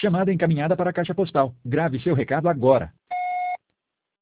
Chamada encaminhada para a caixa postal. Grave seu recado agora.